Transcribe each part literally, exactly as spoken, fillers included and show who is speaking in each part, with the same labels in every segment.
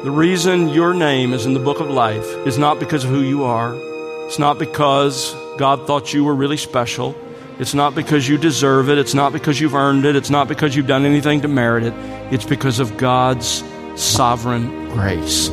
Speaker 1: The reason your name is in the book of life is not because of who you are. It's not because God thought you were really special. It's not because you deserve it. It's not because you've earned it. It's not because you've done anything to merit it. It's because of God's sovereign grace.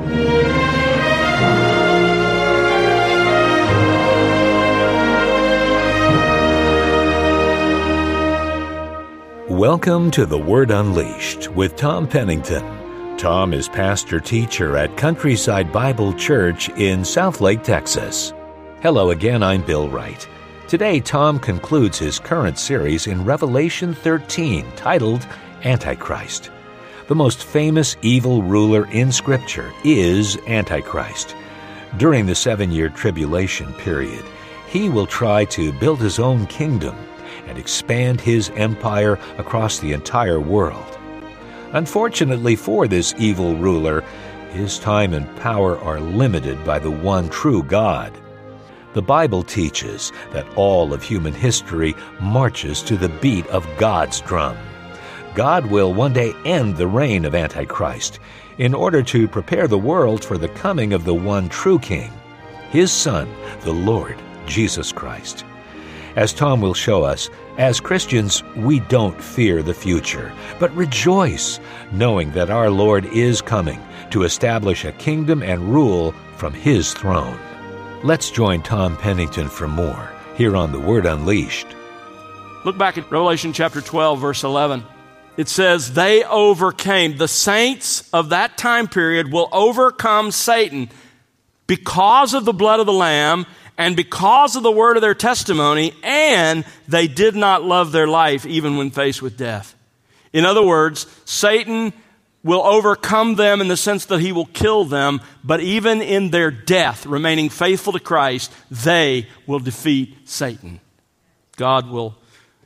Speaker 2: Welcome to The Word Unleashed with Tom Pennington. Tom is pastor-teacher at Countryside Bible Church in Southlake, Texas. Hello again, I'm Bill Wright. Today, Tom concludes his current series in Revelation thirteen, titled Antichrist. The most famous evil ruler in Scripture is Antichrist. During the seven-year tribulation period, he will try to build his own kingdom and expand his empire across the entire world. Unfortunately for this evil ruler, his time and power are limited by the one true God. The Bible teaches that all of human history marches to the beat of God's drum. God will one day end the reign of Antichrist in order to prepare the world for the coming of the one true King, His Son, the Lord Jesus Christ. As Tom will show us, as Christians, we don't fear the future, but rejoice, knowing that our Lord is coming to establish a kingdom and rule from His throne. Let's join Tom Pennington for more here on The Word Unleashed.
Speaker 1: Look back at Revelation chapter twelve, verse eleven. It says, they overcame. The saints of that time period will overcome Satan because of the blood of the Lamb and because of the word of their testimony, and they did not love their life even when faced with death. In other words, Satan will overcome them in the sense that he will kill them, but even in their death, remaining faithful to Christ, they will defeat Satan. God will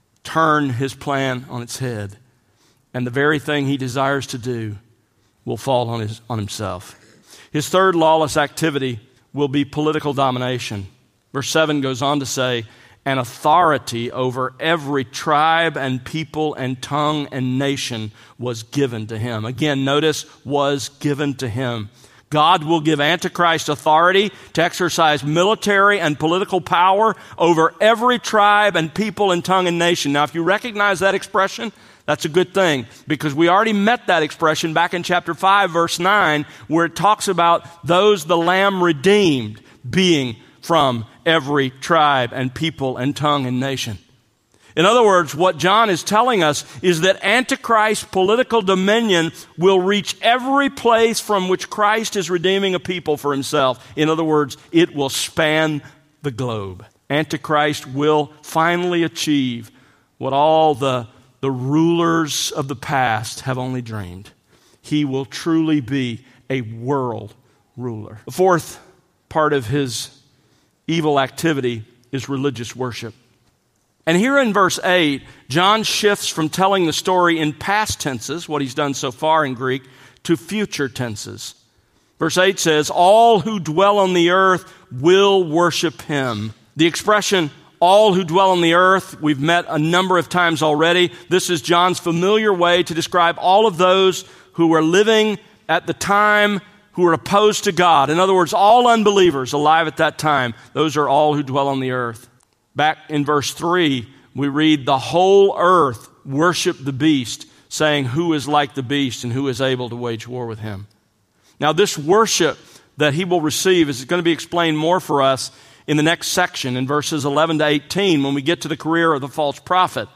Speaker 1: turn his plan on its head, and the very thing he desires to do will fall on his on himself. His third lawless activity will be political domination. Verse seven goes on to say, an authority over every tribe and people and tongue and nation was given to him. Again, notice, was given to him. God will give Antichrist authority to exercise military and political power over every tribe and people and tongue and nation. Now, if you recognize that expression, that's a good thing, because we already met that expression back in chapter five, verse nine, where it talks about those the Lamb redeemed being from every tribe and people and tongue and nation. In other words, what John is telling us is that Antichrist's political dominion will reach every place from which Christ is redeeming a people for himself. In other words, it will span the globe. Antichrist will finally achieve what all the, the rulers of the past have only dreamed. He will truly be a world ruler. The fourth part of his evil activity is religious worship. And here in verse eight, John shifts from telling the story in past tenses, what he's done so far in Greek, to future tenses. Verse eight says, all who dwell on the earth will worship him. The expression, all who dwell on the earth, we've met a number of times already. This is John's familiar way to describe all of those who were living at the time who are opposed to God. In other words, all unbelievers alive at that time, those are all who dwell on the earth. Back in verse three, we read, the whole earth worship the beast, saying, who is like the beast and who is able to wage war with him? Now, this worship that he will receive is going to be explained more for us in the next section, in verses eleven to eighteen, when we get to the career of the false prophet.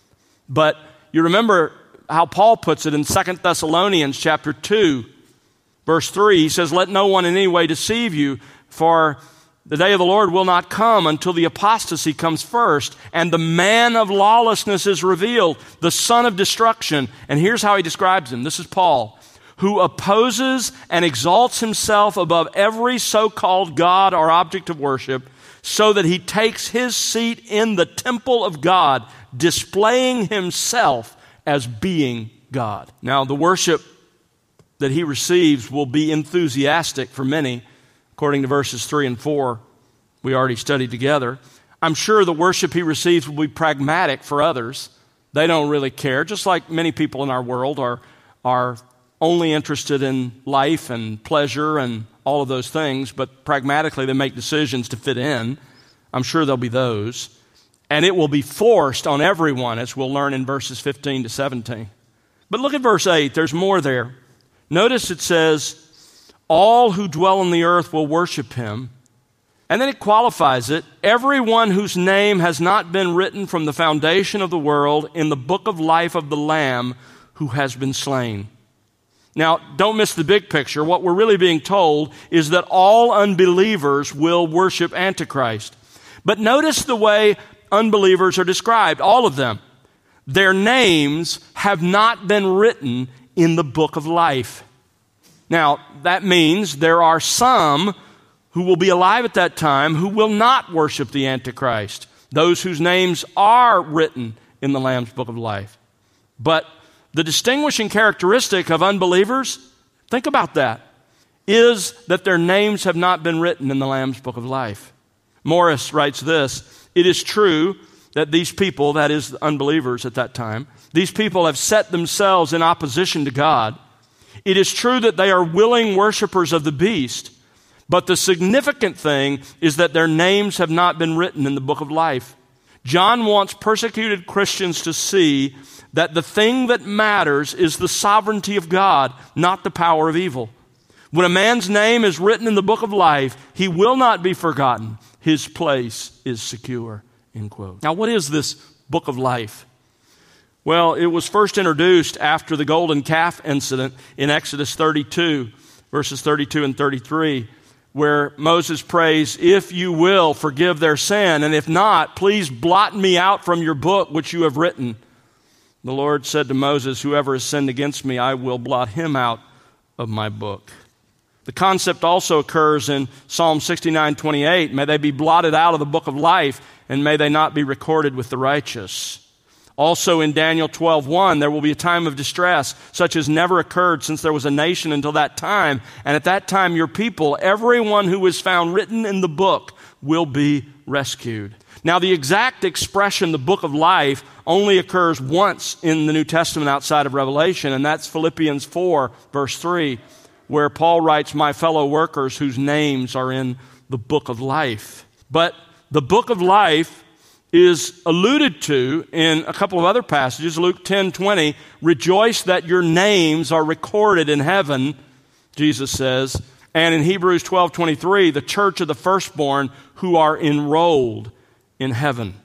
Speaker 1: But you remember how Paul puts it in Second Thessalonians chapter two, verse three, he says, let no one in any way deceive you, for the day of the Lord will not come until the apostasy comes first, and the man of lawlessness is revealed, the son of destruction. And here's how he describes him. This is Paul, who opposes and exalts himself above every so-called God or object of worship, so that he takes his seat in the temple of God, displaying himself as being God. Now, the worship that he receives will be enthusiastic for many, according to verses three and four we already studied together. I'm sure the worship he receives will be pragmatic for others. They don't really care, just like many people in our world are, are only interested in life and pleasure and all of those things, but pragmatically they make decisions to fit in. I'm sure there'll be those. And it will be forced on everyone, as we'll learn in verses fifteen to seventeen. But look at verse eight. There's more there. Notice it says, all who dwell on the earth will worship him. And then it qualifies it. Everyone whose name has not been written from the foundation of the world in the book of life of the Lamb who has been slain. Now, don't miss the big picture. What we're really being told is that all unbelievers will worship Antichrist. But notice the way unbelievers are described, all of them. Their names have not been written in the book of life. Now, that means there are some who will be alive at that time who will not worship the Antichrist, those whose names are written in the Lamb's book of life. But the distinguishing characteristic of unbelievers, think about that, is that their names have not been written in the Lamb's book of life. Morris writes this, it is true that these people, that is unbelievers at that time, these people have set themselves in opposition to God. It is true that they are willing worshipers of the beast, but the significant thing is that their names have not been written in the book of life. John wants persecuted Christians to see that the thing that matters is the sovereignty of God, not the power of evil. When a man's name is written in the book of life, he will not be forgotten. His place is secure, end quote. Now, what is this book of life? Well, it was first introduced after the golden calf incident in Exodus thirty-two, verses thirty-two and thirty-three, where Moses prays, if you will, forgive their sin, and if not, please blot me out from your book which you have written. The Lord said to Moses, whoever has sinned against me, I will blot him out of my book. The concept also occurs in Psalm sixty-nine twenty-eight, may they be blotted out of the book of life, and may they not be recorded with the righteous. Also in Daniel twelve one, there will be a time of distress, such as never occurred since there was a nation until that time. And at that time, your people, everyone who is found written in the book, will be rescued. Now, the exact expression, the book of life, only occurs once in the New Testament outside of Revelation, and that's Philippians four, verse three, where Paul writes, my fellow workers whose names are in the book of life. But the book of life is alluded to in a couple of other passages. Luke ten twenty, rejoice that your names are recorded in heaven, Jesus says. And in Hebrews twelve twenty-three, the church of the firstborn who are enrolled in heaven.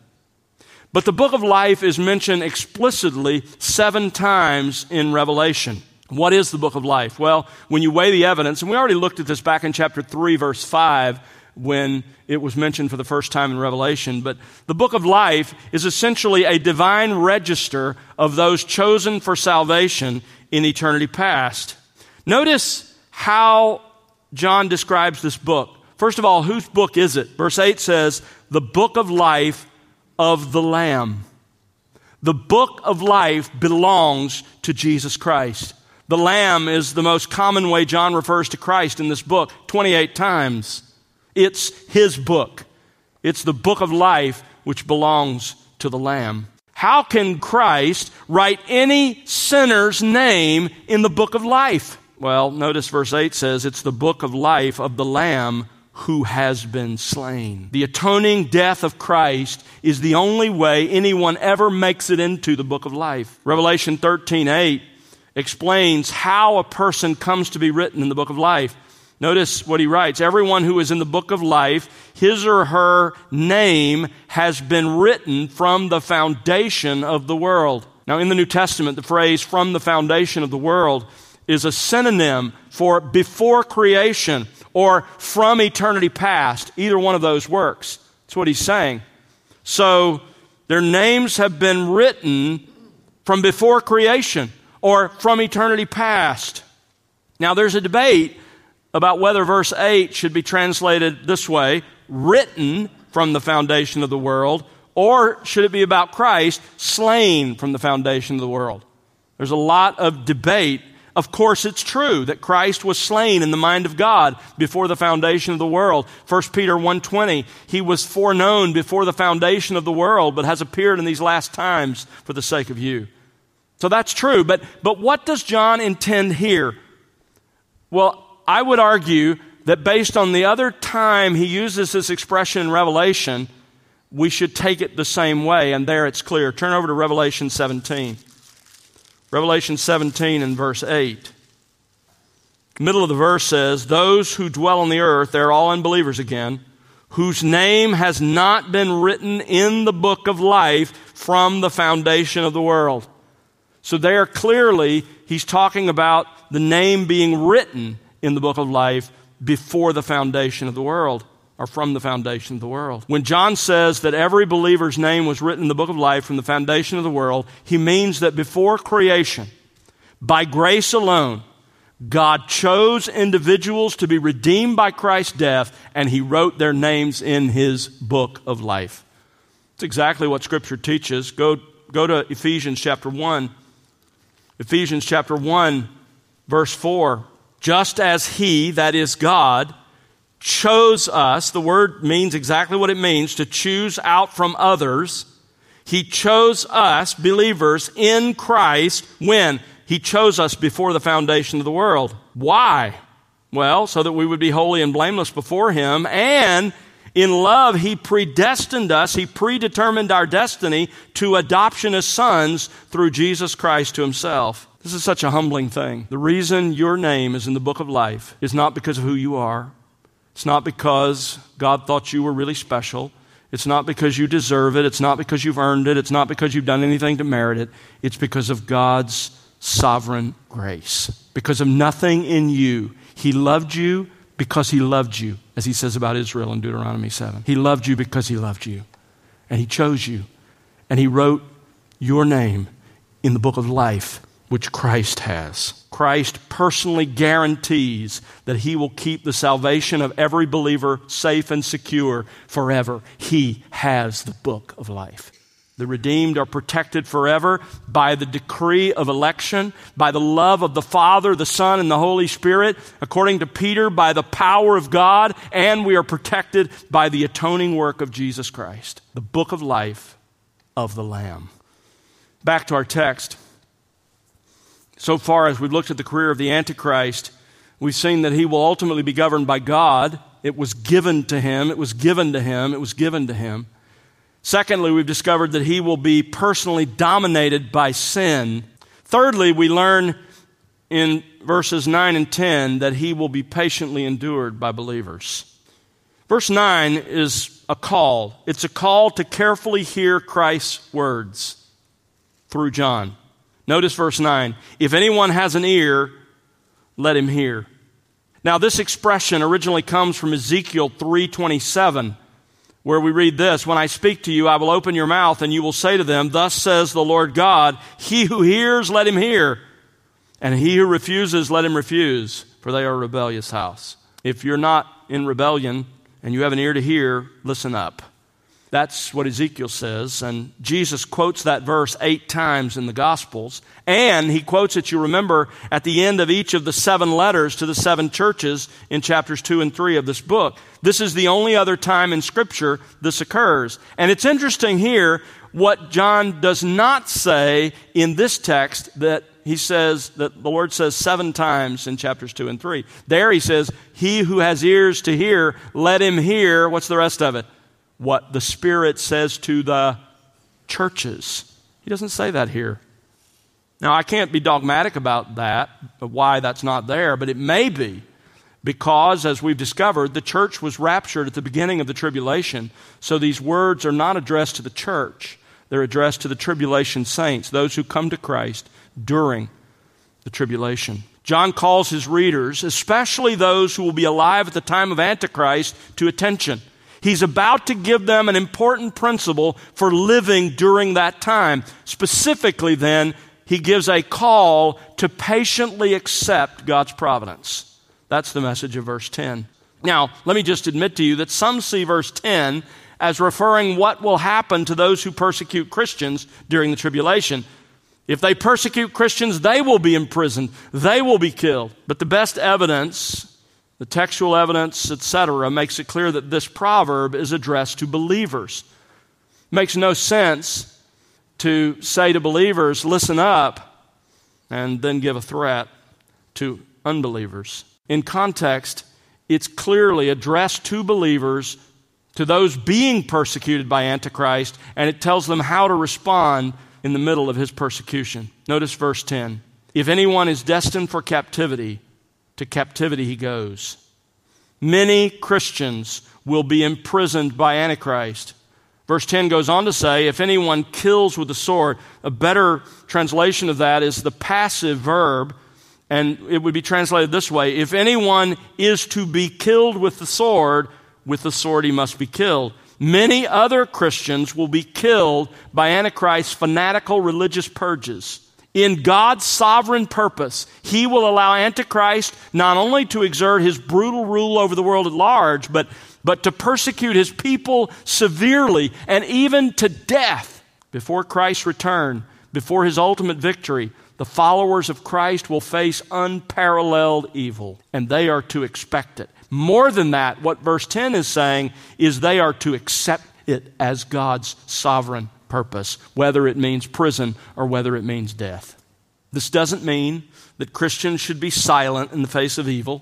Speaker 1: But the book of life is mentioned explicitly seven times in Revelation. What is the book of life? Well, when you weigh the evidence, and we already looked at this back in chapter three, verse five, when it was mentioned for the first time in Revelation. But the book of life is essentially a divine register of those chosen for salvation in eternity past. Notice how John describes this book. First of all, whose book is it? Verse eight says, the book of life of the Lamb. The book of life belongs to Jesus Christ. The Lamb is the most common way John refers to Christ in this book, twenty-eight times. It's his book. It's the book of life which belongs to the Lamb. How can Christ write any sinner's name in the book of life? Well, notice verse eight says it's the book of life of the Lamb who has been slain. The atoning death of Christ is the only way anyone ever makes it into the book of life. Revelation thirteen eight explains how a person comes to be written in the book of life. Notice what he writes. Everyone who is in the book of life, his or her name has been written from the foundation of the world. Now, in the New Testament, the phrase from the foundation of the world is a synonym for before creation or from eternity past. Either one of those works. That's what he's saying. So, their names have been written from before creation or from eternity past. Now, there's a debate about whether verse eight should be translated this way, written from the foundation of the world, or should it be about Christ, slain from the foundation of the world? There's a lot of debate. Of course, it's true that Christ was slain in the mind of God before the foundation of the world. First Peter one twenty, he was foreknown before the foundation of the world, but has appeared in these last times for the sake of you. So that's true. But, but what does John intend here? Well, I would argue that based on the other time he uses this expression in Revelation, we should take it the same way, and there it's clear. Turn over to Revelation seventeen. Revelation seventeen and verse eight. The middle of the verse says, those who dwell on the earth, they're all unbelievers again, whose name has not been written in the book of life from the foundation of the world. So there clearly, he's talking about the name being written in the book of life before the foundation of the world, or from the foundation of the world. When John says that every believer's name was written in the book of life from the foundation of the world, he means that before creation, by grace alone, God chose individuals to be redeemed by Christ's death, and he wrote their names in his book of life. It's exactly what Scripture teaches. Go, go to Ephesians chapter one. Ephesians chapter one, verse four. Just as he, that is God, chose us, the word means exactly what it means, to choose out from others. He chose us, believers, in Christ, when? He chose us before the foundation of the world. Why? Well, so that we would be holy and blameless before him, and in love, he predestined us, he predetermined our destiny to adoption as sons through Jesus Christ to himself. This is such a humbling thing. The reason your name is in the book of life is not because of who you are. It's not because God thought you were really special. It's not because you deserve it. It's not because you've earned it. It's not because you've done anything to merit it. It's because of God's sovereign grace. Because of nothing in you. He loved you because he loved you, as he says about Israel in Deuteronomy seven. He loved you because he loved you. And he chose you. And he wrote your name in the book of life, which Christ has. Christ personally guarantees that he will keep the salvation of every believer safe and secure forever. He has the book of life. The redeemed are protected forever by the decree of election, by the love of the Father, the Son, and the Holy Spirit, according to Peter, by the power of God, and we are protected by the atoning work of Jesus Christ. The book of life of the Lamb. Back to our text. So far as we've looked at the career of the Antichrist, we've seen that he will ultimately be governed by God. It was given to him. It was given to him. It was given to him. Secondly, we've discovered that he will be personally dominated by sin. Thirdly, we learn in verses nine and ten that he will be patiently endured by believers. Verse nine is a call. It's a call to carefully hear Christ's words through John. Notice verse nine. If anyone has an ear, let him hear. Now, this expression originally comes from Ezekiel three twenty-seven, where we read this, when I speak to you, I will open your mouth, and you will say to them, thus says the Lord God, he who hears, let him hear, and he who refuses, let him refuse, for they are a rebellious house. If you're not in rebellion and you have an ear to hear, listen up. That's what Ezekiel says, and Jesus quotes that verse eight times in the Gospels, and he quotes it, you remember, at the end of each of the seven letters to the seven churches in chapters two and three of this book. This is the only other time in Scripture this occurs. And it's interesting here what John does not say in this text that he says, that the Lord says seven times in chapters two and three. There he says, he who has ears to hear, let him hear. What's the rest of it? What the Spirit says to the churches. He doesn't say that here. Now, I can't be dogmatic about that, why that's not there, but it may be because, as we've discovered, the church was raptured at the beginning of the tribulation, so these words are not addressed to the church. They're addressed to the tribulation saints, those who come to Christ during the tribulation. John calls his readers, especially those who will be alive at the time of Antichrist, to attention. He's about to give them an important principle for living during that time. Specifically, then, he gives a call to patiently accept God's providence. That's the message of verse ten. Now, let me just admit to you that some see verse ten as referring what will happen to those who persecute Christians during the tribulation. If they persecute Christians, they will be imprisoned. They will be killed. But the best evidence, the textual evidence, et cetera, makes it clear that this proverb is addressed to believers. It makes no sense to say to believers, listen up, and then give a threat to unbelievers. In context, it's clearly addressed to believers, to those being persecuted by Antichrist, and it tells them how to respond in the middle of his persecution. Notice verse ten. If anyone is destined for captivity, to captivity he goes. Many Christians will be imprisoned by Antichrist. Verse ten goes on to say, if anyone kills with the sword, a better translation of that is the passive verb, and it would be translated this way, if anyone is to be killed with the sword, with the sword he must be killed. Many other Christians will be killed by Antichrist's fanatical religious purges. In God's sovereign purpose, he will allow Antichrist not only to exert his brutal rule over the world at large, but, but to persecute his people severely and even to death. Before Christ's return, before his ultimate victory, the followers of Christ will face unparalleled evil, and they are to expect it. More than that, what verse ten is saying is they are to accept it as God's sovereign purpose, whether it means prison or whether it means death. This doesn't mean that Christians should be silent in the face of evil.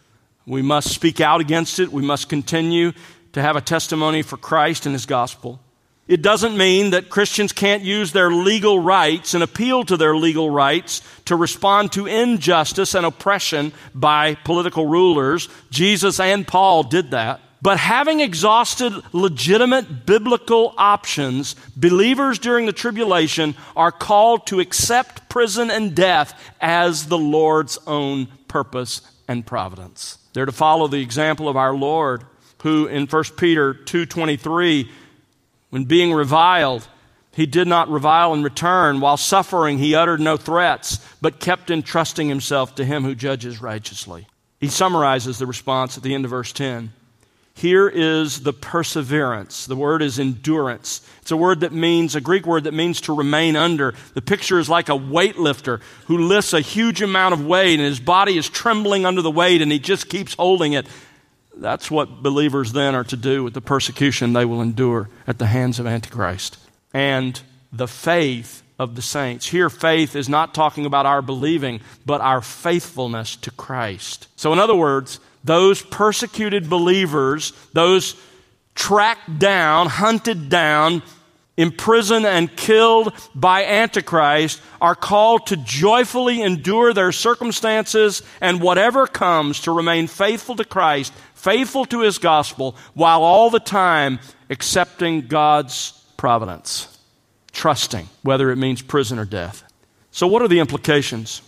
Speaker 1: We must speak out against it. We must continue to have a testimony for Christ and his gospel. It doesn't mean that Christians can't use their legal rights and appeal to their legal rights to respond to injustice and oppression by political rulers. Jesus and Paul did that. But having exhausted legitimate biblical options, believers during the tribulation are called to accept prison and death as the Lord's own purpose and providence. They're to follow the example of our Lord, who in First Peter two twenty-three, when being reviled, he did not revile in return. While suffering, he uttered no threats, but kept entrusting himself to him who judges righteously. He summarizes the response at the end of verse ten. Here is the perseverance. The word is endurance. It's a word that means, a Greek word that means to remain under. The picture is like a weightlifter who lifts a huge amount of weight and his body is trembling under the weight and he just keeps holding it. That's what believers then are to do with the persecution they will endure at the hands of Antichrist. And the faith of the saints. Here, faith is not talking about our believing, but our faithfulness to Christ. So in other words, those persecuted believers, those tracked down, hunted down, imprisoned and killed by Antichrist are called to joyfully endure their circumstances and whatever comes to remain faithful to Christ, faithful to his gospel, while all the time accepting God's providence, trusting, whether it means prison or death. So what are the implications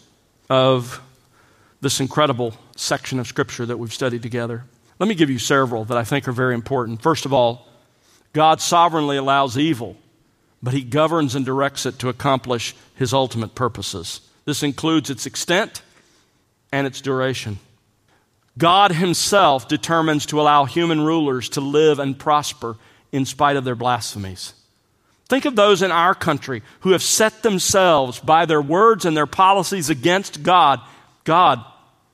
Speaker 1: of this incredible section of Scripture that we've studied together? Let me give you several that I think are very important. First of all, God sovereignly allows evil, but he governs and directs it to accomplish his ultimate purposes. This includes its extent and its duration. God himself determines to allow human rulers to live and prosper in spite of their blasphemies. Think of those in our country who have set themselves by their words and their policies against God. God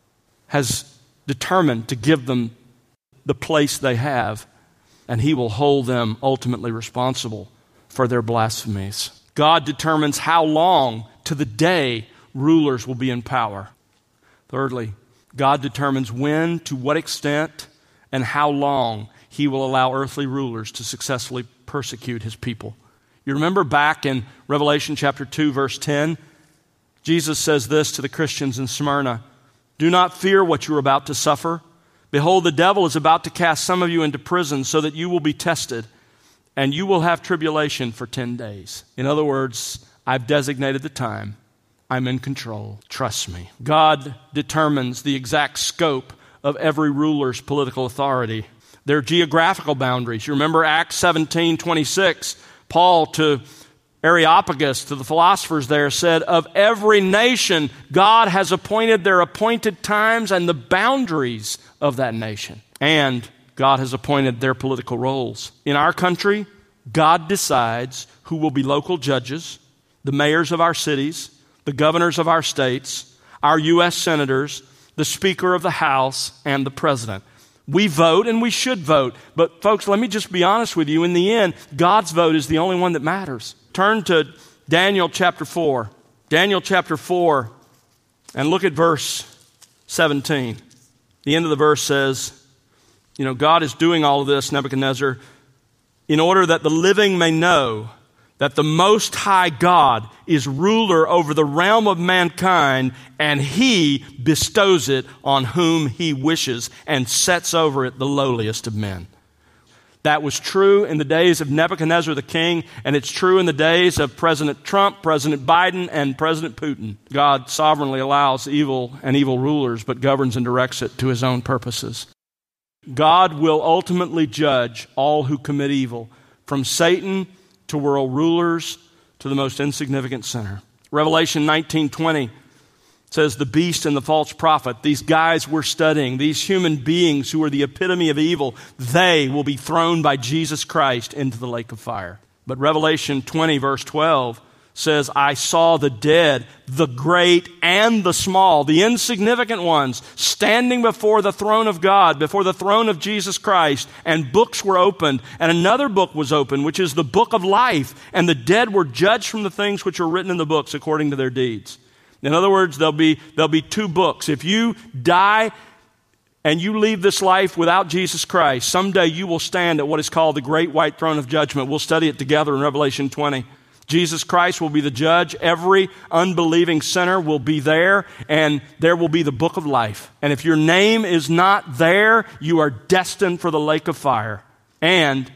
Speaker 1: has determined to give them the place they have, and he will hold them ultimately responsible for their blasphemies. God determines how long to the day rulers will be in power. Thirdly, God determines when, to what extent, and how long he will allow earthly rulers to successfully persecute his people. You remember back in Revelation chapter two, verse ten, Jesus says this to the Christians in Smyrna, "Do not fear what you are about to suffer. Behold, the devil is about to cast some of you into prison so that you will be tested, and you will have tribulation for ten days. In other words, I've designated the time. I'm in control. Trust me. God determines the exact scope of every ruler's political authority, their geographical boundaries. You remember Acts seventeen twenty-six, Paul to Areopagus, to the philosophers there, said, of every nation, God has appointed their appointed times and the boundaries of that nation. And God has appointed their political roles. In our country, God decides who will be local judges, the mayors of our cities, the governors of our states, our U S senators, the Speaker of the House, and the President. We vote and we should vote. But folks, let me just be honest with you. In the end, God's vote is the only one that matters. Turn to Daniel chapter four. Daniel chapter four, and look at verse seventeen. The end of the verse says, you know, God is doing all of this, Nebuchadnezzar, in order that the living may know that the Most High God is ruler over the realm of mankind, and He bestows it on whom He wishes and sets over it the lowliest of men. That was true in the days of Nebuchadnezzar the king, and it's true in the days of President Trump, President Biden, and President Putin. God sovereignly allows evil and evil rulers, but governs and directs it to His own purposes. God will ultimately judge all who commit evil, from Satan to world rulers to the most insignificant sinner. Revelation nineteen twenty says the beast and the false prophet, these guys we're studying, these human beings who are the epitome of evil, they will be thrown by Jesus Christ into the lake of fire. But Revelation twenty verse twelve says, I saw the dead, the great and the small, the insignificant ones, standing before the throne of God, before the throne of Jesus Christ, and books were opened, and another book was opened, which is the book of life, and the dead were judged from the things which were written in the books according to their deeds. In other words, there'll be, there'll be two books. If you die and you leave this life without Jesus Christ, someday you will stand at what is called the great white throne of judgment. We'll study it together in Revelation twenty. Jesus Christ will be the judge. Every unbelieving sinner will be there, and there will be the book of life. And if your name is not there, you are destined for the lake of fire. And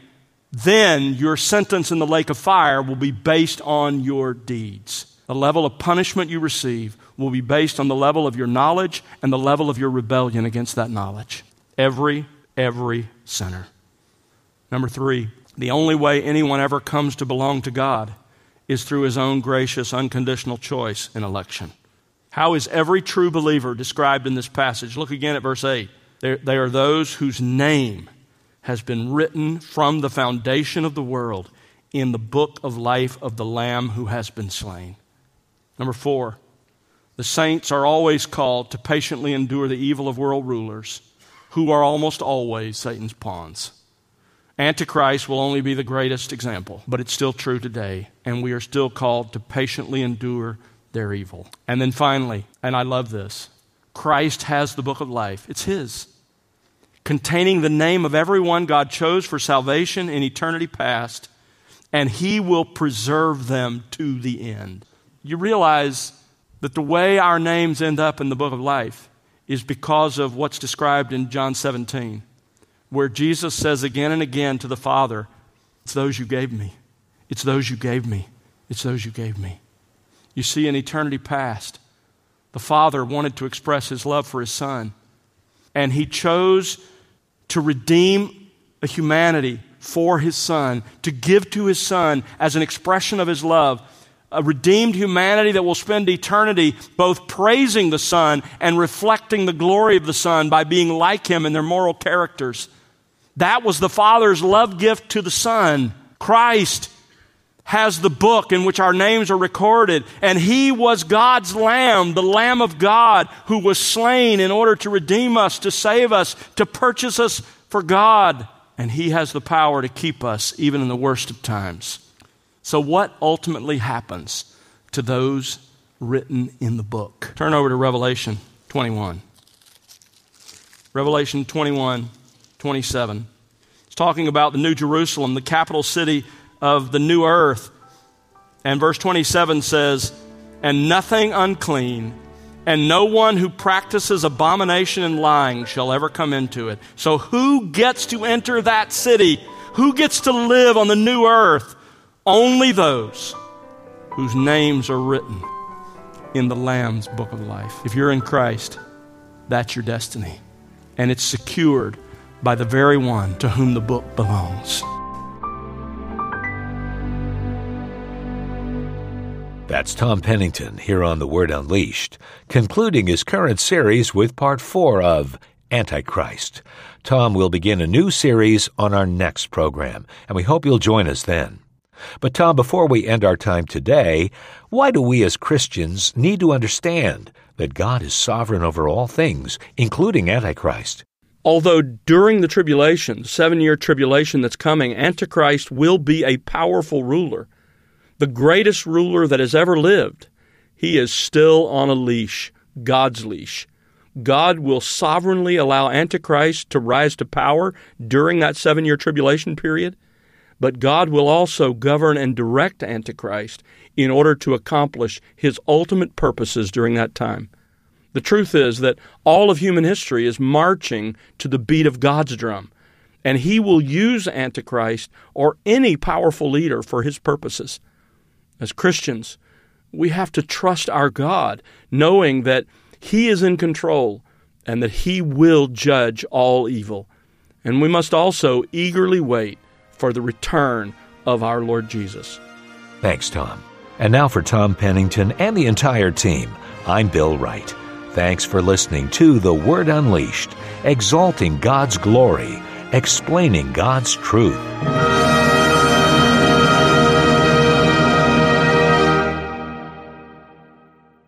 Speaker 1: then your sentence in the lake of fire will be based on your deeds. The level of punishment you receive will be based on the level of your knowledge and the level of your rebellion against that knowledge. Every, every sinner. Number three, the only way anyone ever comes to belong to God is through His own gracious, unconditional choice in election. How is every true believer described in this passage? Look again at verse eight. They they are those whose name has been written from the foundation of the world in the book of life of the Lamb who has been slain. Number four, the saints are always called to patiently endure the evil of world rulers, who are almost always Satan's pawns. Antichrist will only be the greatest example, but it's still true today, and we are still called to patiently endure their evil. And then finally, and I love this, Christ has the book of life. It's His, containing the name of everyone God chose for salvation in eternity past, and He will preserve them to the end. You realize that the way our names end up in the book of life is because of what's described in John seventeen. Where Jesus says again and again to the Father, it's those you gave me. It's those you gave me. It's those you gave me. You see, in eternity past, the Father wanted to express His love for His Son, and He chose to redeem a humanity for His Son, to give to His Son as an expression of His love, a redeemed humanity that will spend eternity both praising the Son and reflecting the glory of the Son by being like Him in their moral characters. That was the Father's love gift to the Son. Christ has the book in which our names are recorded, and He was God's Lamb, the Lamb of God, who was slain in order to redeem us, to save us, to purchase us for God. And He has the power to keep us even in the worst of times. So what ultimately happens to those written in the book? Turn over to Revelation twenty-one. Revelation twenty-one. twenty-seven. It's talking about the New Jerusalem, the capital city of the new earth. And verse twenty-seven says, and nothing unclean, and no one who practices abomination and lying shall ever come into it. So who gets to enter that city? Who gets to live on the new earth? Only those whose names are written in the Lamb's book of life. If you're in Christ, that's your destiny. And it's secured by the very one to whom the book belongs.
Speaker 2: That's Tom Pennington here on The Word Unleashed, concluding his current series with part four of Antichrist. Tom will begin a new series on our next program, and we hope you'll join us then. But Tom, before we end our time today, why do we as Christians need to understand that God is sovereign over all things, including Antichrist?
Speaker 1: Although during the tribulation, the seven-year tribulation that's coming, Antichrist will be a powerful ruler, the greatest ruler that has ever lived. he is still on a leash, God's leash. God will sovereignly allow Antichrist to rise to power during that seven-year tribulation period, but God will also govern and direct Antichrist in order to accomplish his ultimate purposes during that time. The truth is that all of human history is marching to the beat of God's drum, and he will use Antichrist or any powerful leader for his purposes. As Christians, we have to trust our God, knowing that he is in control and that he will judge all evil. And we must also eagerly wait for the return of our Lord Jesus.
Speaker 2: Thanks, Tom. And now for Tom Pennington and the entire team, I'm Bill Wright. Thanks for listening to The Word Unleashed, exalting God's glory, explaining God's truth.